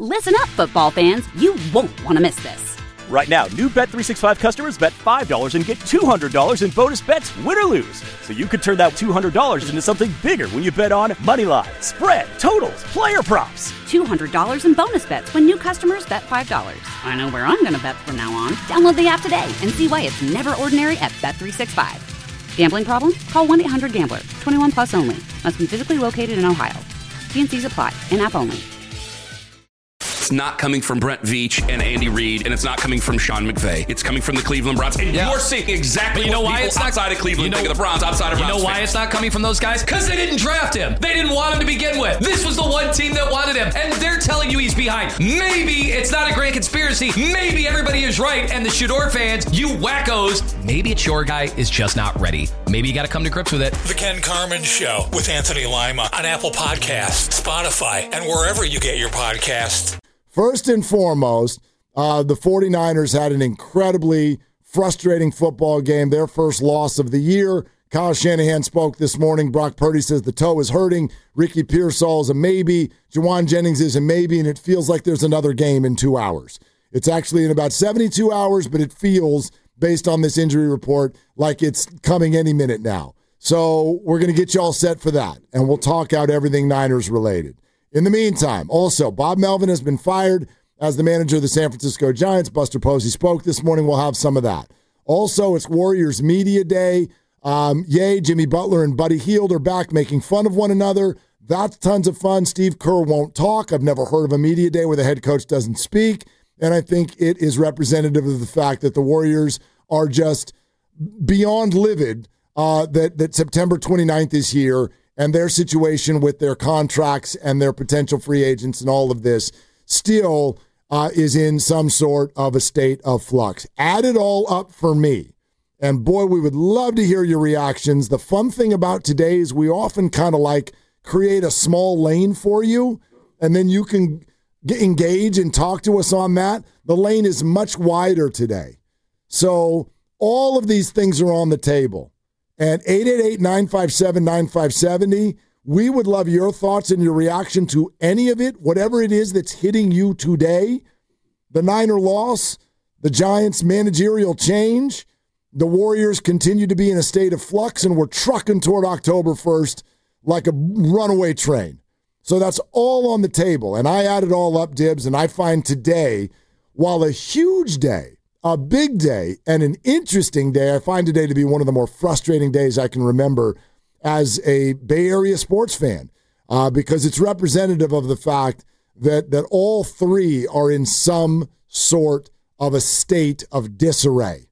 Listen up, football fans. You won't want to miss this. Right now, new Bet365 customers bet $5 and get $200 in bonus bets, win or lose. So you could turn that $200 into something bigger when you bet on money line, spread, totals, player props. $200 in bonus bets when new customers bet $5. I know where I'm going to bet from now on. Download the app today and see why it's never ordinary at Bet365. Gambling problem? Call 1-800-GAMBLER. 21 plus only. Must be physically located in Ohio. T&Cs apply. In-app only. It's not coming from Brent Veach and Andy Reid, and it's not coming from Sean McVay. It's coming from the Cleveland Browns. And you're seeing exactly what people outside of Cleveland think of the Browns, outside of Browns. You know why it's not coming from those guys? Because they didn't draft him. They didn't want him to begin with. This was the one team that wanted him, and they're telling you he's behind. Maybe it's not a grand conspiracy. Maybe everybody is right, and the Shador fans, you wackos, maybe it's your guy is just not ready. Maybe you got to come to grips with it. The Ken Carman Show with Anthony Lima on Apple Podcasts, Spotify, and wherever you get your podcasts. First and foremost, the 49ers had an incredibly frustrating football game, their first loss of the year. Kyle Shanahan spoke this morning. Brock Purdy says the toe is hurting. Ricky Pearsall is a maybe. Juwan Jennings is a maybe, and it feels like there's another game in 2 hours. It's actually in about 72 hours, but it feels, based on this injury report, like it's coming any minute now. So we're going to get you all set for that, and we'll talk out everything Niners related. In the meantime, also, Bob Melvin has been fired as the manager of the San Francisco Giants. Buster Posey spoke this morning. We'll have some of that. Also, it's Warriors Media Day. Jimmy Butler and Buddy Hield are back making fun of one another. That's tons of fun. Steve Kerr won't talk. I've never heard of a media day where the head coach doesn't speak. And I think it is representative of the fact that the Warriors are just beyond livid that September 29th is here, and their situation with their contracts and their potential free agents and all of this still is in some sort of a state of flux. Add it all up for me. And boy, we would love to hear your reactions. The fun thing about today is we often kind of like create a small lane for you, and then you can engage and talk to us on that. The lane is much wider today. So all of these things are on the table. At 888-957-9570, we would love your thoughts and your reaction to any of it, whatever it is that's hitting you today. The Niner loss, the Giants' managerial change, the Warriors continue to be in a state of flux, and we're trucking toward October 1st like a runaway train. So that's all on the table, and I add it all up, Dibs, and I find today, while a huge day, a big day, and an interesting day, I find today to be one of the more frustrating days I can remember as a Bay Area sports fan, because it's representative of the fact that all three are in some sort of a state of disarray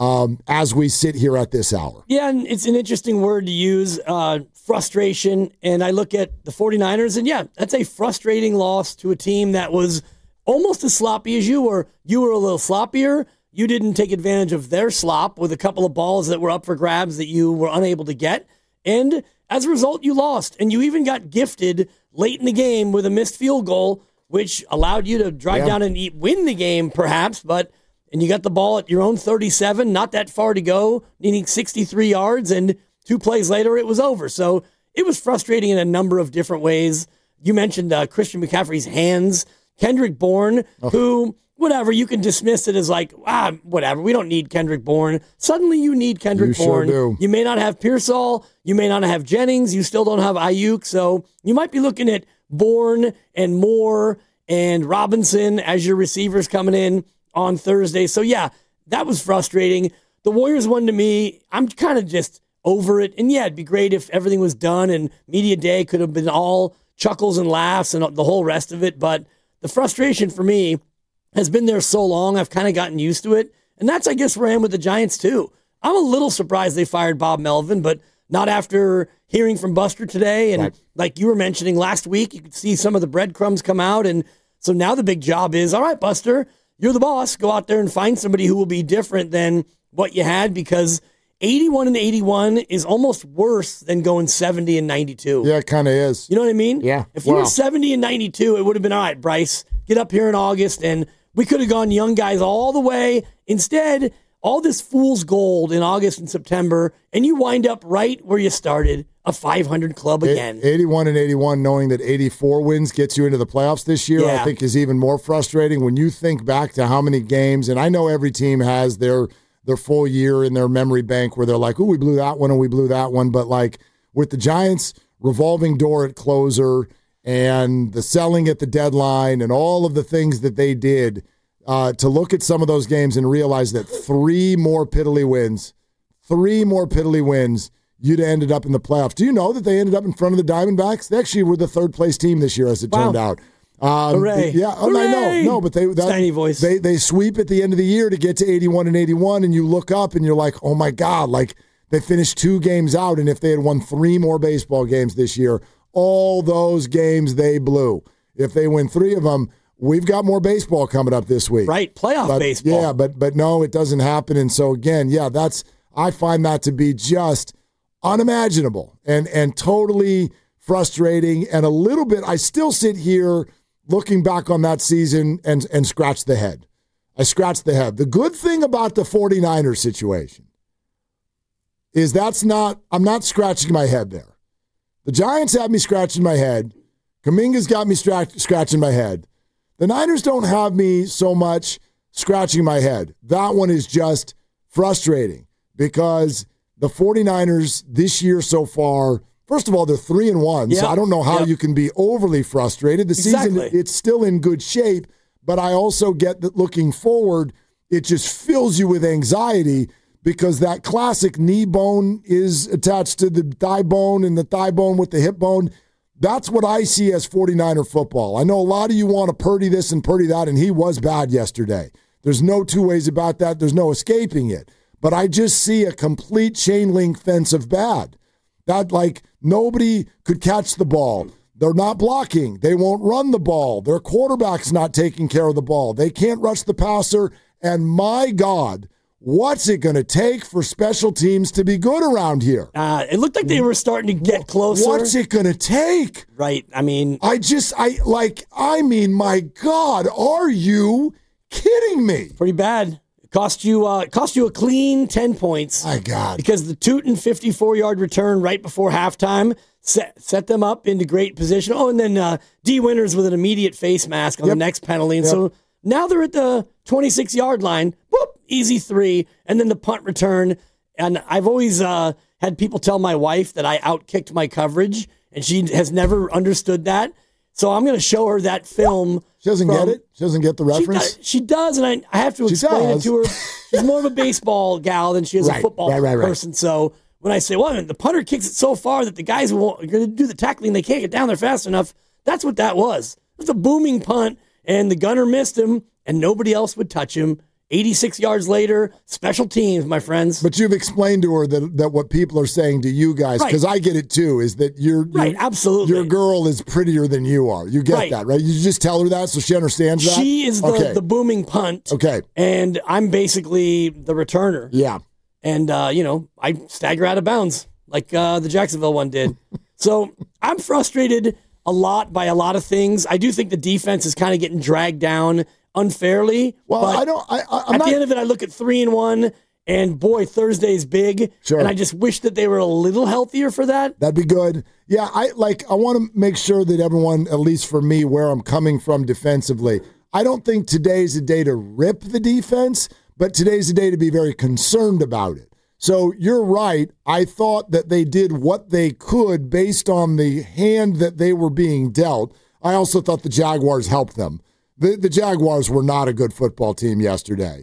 as we sit here at this hour. Yeah, and it's an interesting word to use, frustration, and I look at the 49ers, and yeah, that's a frustrating loss to a team that was almost as sloppy as you were. You were a little sloppier. You didn't take advantage of their slop with a couple of balls that were up for grabs that you were unable to get. And as a result, you lost. And you even got gifted late in the game with a missed field goal, which allowed you to drive down and win the game, perhaps. And you got the ball at your own 37, not that far to go, needing 63 yards. And 2 plays later, it was over. So it was frustrating in a number of different ways. You mentioned Christian McCaffrey's hands. Kendrick Bourne, who... whatever, you can dismiss it as like, whatever, we don't need Kendrick Bourne. Suddenly you need Kendrick Bourne. Sure do. You may not have Pearsall, you may not have Jennings, you still don't have Ayuk, so you might be looking at Bourne and Moore and Robinson as your receivers coming in on Thursday. So yeah, that was frustrating. The Warriors one, to me, I'm kind of just over it. And yeah, it'd be great if everything was done and media day could have been all chuckles and laughs and the whole rest of it. But the frustration for me has been there so long, I've kind of gotten used to it. And that's, I guess, where I am with the Giants, too. I'm a little surprised they fired Bob Melvin, but not after hearing from Buster today. And like you were mentioning last week, you could see some of the breadcrumbs come out. And so now the big job is, all right, Buster, you're the boss. Go out there and find somebody who will be different than what you had, because 81-81 is almost worse than going 70-92. Yeah, it kind of is. You know what I mean? Yeah. If you were 70-92, it would have been, all right, Bryce, get up here in August, and we could have gone young guys all the way. Instead, all this fool's gold in August and September, and you wind up right where you started, a 500 club again. 81-81, knowing that 84 wins gets you into the playoffs this year, I think is even more frustrating when you think back to how many games, and I know every team has their full year in their memory bank where they're like, oh, we blew that one and we blew that one, but like with the Giants revolving door at closer and the selling at the deadline and all of the things that they did, to look at some of those games and realize that 3 more piddly wins, you'd ended up in the playoffs. Do you know that they ended up in front of the Diamondbacks? They actually were the third-place team this year, as it turned out. Hooray. Yeah, Hooray. I know. No, but tiny voice. They sweep at the end of the year to get to 81-81, and you look up and you're like, oh, my God, like they finished 2 games out, and if they had won 3 more baseball games this year, all those games they blew. If they win 3 of them, we've got more baseball coming up this week. Right, playoff baseball. Yeah, but no, it doesn't happen. And so, again, I find that to be just unimaginable and totally frustrating. And a little bit, I still sit here looking back on that season and scratch the head. I scratch the head. The good thing about the 49ers situation is I'm not scratching my head there. The Giants have me scratching my head. Kuminga's got me scratching my head. The Niners don't have me so much scratching my head. That one is just frustrating because the 49ers this year so far, first of all, they're 3-1, so I don't know how you can be overly frustrated. The season, it's still in good shape, but I also get that looking forward, it just fills you with anxiety because that classic knee bone is attached to the thigh bone and the thigh bone with the hip bone. That's what I see as 49er football. I know a lot of you want to Purdy this and Purdy that, and he was bad yesterday. There's no two ways about that. There's no escaping it. But I just see a complete chain link fence of bad. That, like, nobody could catch the ball. They're not blocking. They won't run the ball. Their quarterback's not taking care of the ball. They can't rush the passer. And my God, what's it going to take for special teams to be good around here? It looked like they were starting to get closer. What's it going to take? Right. I mean, my God, are you kidding me? Pretty bad. It cost you a clean 10 points. My God. Because the Tootin 54-yard return right before halftime set them up into great position. Oh, and then D. Winters with an immediate face mask on the next penalty. And so now they're at the 26-yard line. Whoop, easy 3. And then the punt return. And I've always had people tell my wife that I outkicked my coverage, and she has never understood that. So I'm going to show her that film. She doesn't get it? She doesn't get the reference? She does, and I have to explain it to her. She's more of a baseball gal than she is a football person. So when I say, well, the punter kicks it so far that the guys are going to do the tackling, they can't get down there fast enough, that's what that was. It was a booming punt, and the gunner missed him, and nobody else would touch him. 86 yards later, special teams, my friends. But you've explained to her that what people are saying to you guys, because I get it too, is that absolutely. Your girl is prettier than you are. You get that, right? You just tell her that so she understands that? She is the booming punt. Okay. And I'm basically the returner. Yeah. And, I stagger out of bounds like the Jacksonville one did. So I'm frustrated a lot by a lot of things. I do think the defense is kind of getting dragged down unfairly. Well, at the end of it, I look at 3-1, and boy, Thursday's big. Sure. And I just wish that they were a little healthier for that. That'd be good. Yeah, I want to make sure that everyone, at least for me, where I'm coming from defensively, I don't think today's a day to rip the defense, but today's a day to be very concerned about it. So you're right. I thought that they did what they could based on the hand that they were being dealt. I also thought the Jaguars helped them. The Jaguars were not a good football team yesterday.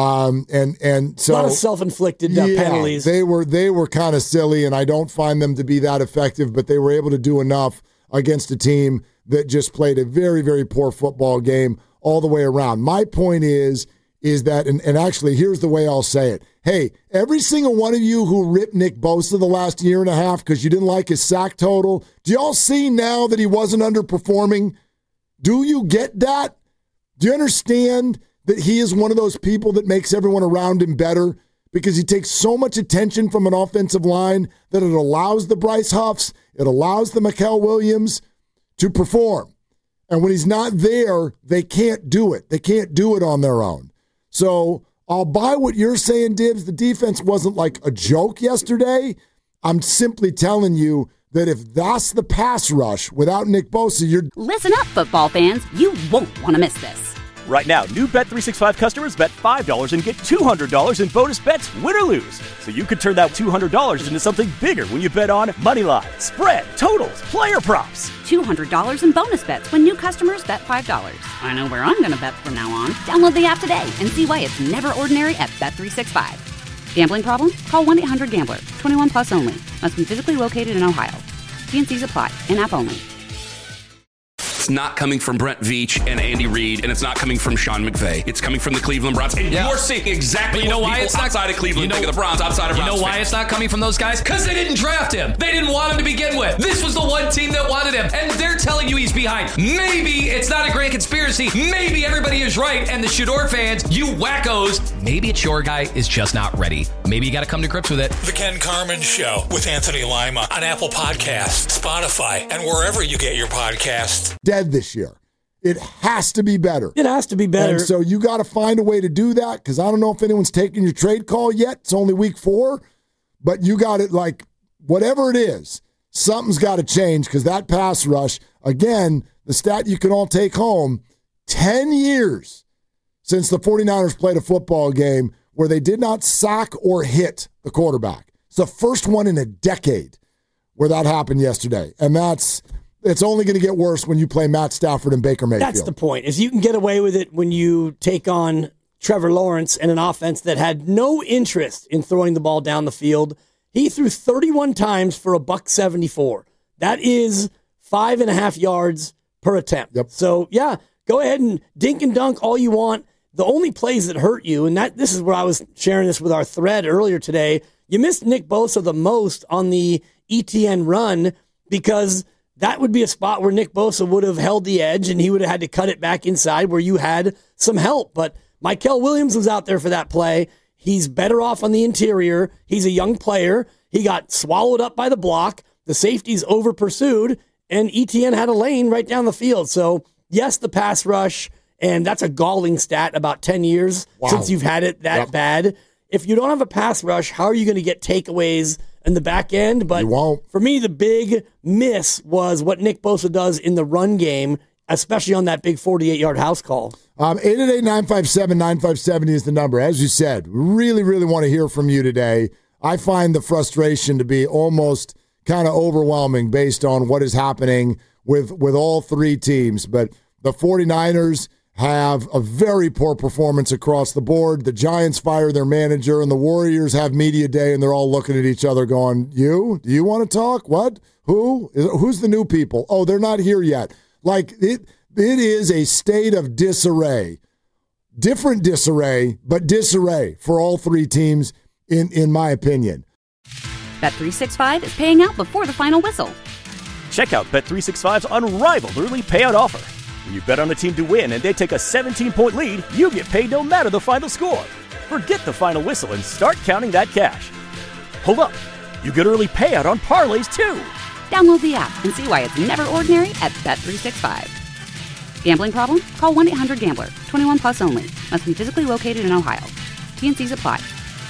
And so a lot of self-inflicted penalties. They were kind of silly, and I don't find them to be that effective, but they were able to do enough against a team that just played a very, very poor football game all the way around. My point is that, and actually, here's the way I'll say it. Hey, every single one of you who ripped Nick Bosa the last year and a half because you didn't like his sack total, do y'all see now that he wasn't underperforming? Do you get that? Do you understand that he is one of those people that makes everyone around him better because he takes so much attention from an offensive line that it allows the Bryce Huffs, it allows the Mikael Williams to perform. And when he's not there, they can't do it. They can't do it on their own. So I'll buy what you're saying, Dibs. The defense wasn't like a joke yesterday. I'm simply telling you that if that's the pass rush without Nick Bosa, you're... Listen up, football fans. You won't want to miss this. Right now, new Bet365 customers bet $5 and get $200 in bonus bets, win or lose. So you could turn that $200 into something bigger when you bet on moneyline, spread, totals, player props. $200 in bonus bets when new customers bet $5. I know where I'm going to bet from now on. Download the app today and see why it's never ordinary at Bet365. Gambling problem? Call 1-800-GAMBLER. 21 plus only. Must be physically located in Ohio. T&Cs apply. In-app only. It's not coming from Brent Veach and Andy Reid, and it's not coming from Sean McVay. It's coming from the Cleveland Browns. And you're seeing exactly what people outside of Cleveland think of the Browns, outside of Browns. You know why it's not coming from those guys? Because they didn't draft him. They didn't want him to begin with. This was the one team that wanted him, and they're telling you he's behind. Maybe it's not a grand conspiracy. Maybe everybody is right, and the Shador fans, you wackos, maybe it's your guy is just not ready. Maybe you got to come to grips with it. The Ken Carman Show with Anthony Lima on Apple Podcasts, Spotify, and wherever you get your podcasts. Dead this year. It has to be better. It has to be better. And so you got to find a way to do that, because I don't know if anyone's taken your trade call yet. It's only week 4. But you got it, like, whatever it is, something's got to change, because that pass rush, again, the stat you can all take home, 10 years since the 49ers played a football game where they did not sack or hit the quarterback. It's the first one in a decade where that happened yesterday. And it's only going to get worse when you play Matt Stafford and Baker Mayfield. That's the point, is you can get away with it when you take on Trevor Lawrence and an offense that had no interest in throwing the ball down the field. He threw 31 times for $174. That is 5.5 yards per attempt. Yep. So, yeah, go ahead and dink and dunk all you want. The only plays that hurt you, and this is where I was sharing this with our thread earlier today, you missed Nick Bosa the most on the ETN run, because that would be a spot where Nick Bosa would have held the edge and he would have had to cut it back inside where you had some help. But Mykel Williams was out there for that play. He's better off on the interior. He's a young player. He got swallowed up by the block. The safeties over pursued, and ETN had a lane right down the field. So, yes, the pass rush, and that's a galling stat, about 10 years since you've had it that bad. If you don't have a pass rush, how are you going to get takeaways in the back end? But you won't. For me, the big miss was what Nick Bosa does in the run game, especially on that big 48-yard house call. 888-957-9570 is the number. As you said, really, really want to hear from you today. I find the frustration to be almost kind of overwhelming based on what is happening with all three teams. But the 49ers have a very poor performance across the board. The Giants fire their manager, and the Warriors have media day, and they're all looking at each other going, do you want to talk? What? Who's the new people? Oh, they're not here yet. Like, it is a state of disarray. Different disarray, but disarray for all three teams, in my opinion. Bet365 is paying out before the final whistle. Check out Bet365's unrivaled early payout offer. When you bet on a team to win and they take a 17-point lead, you get paid no matter the final score. Forget the final whistle and start counting that cash. Hold up. You get early payout on parlays, too. Download the app and see why it's never ordinary at Bet365. Gambling problem? Call 1-800-GAMBLER. 21 plus only. Must be physically located in Ohio. T&Cs apply.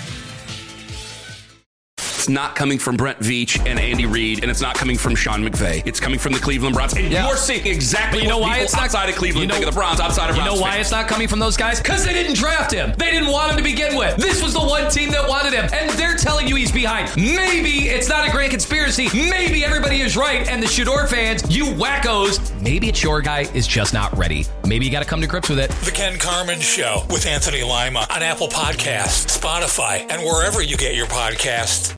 It's not coming from Brent Veach and Andy Reid, and it's not coming from Sean McVay. It's coming from the Cleveland Browns. And you're seeing exactly what people outside of Cleveland think of the Browns, outside of Browns. You know why it's not coming from those guys? Because they didn't draft him. They didn't want him to begin with. This was the one team that wanted him, and they're telling you he's behind. Maybe it's not a grand conspiracy. Maybe everybody is right, and the Shador fans, you wackos, maybe it's your guy is just not ready. Maybe you got to come to grips with it. The Ken Carman Show with Anthony Lima on Apple Podcasts, Spotify, and wherever you get your podcasts.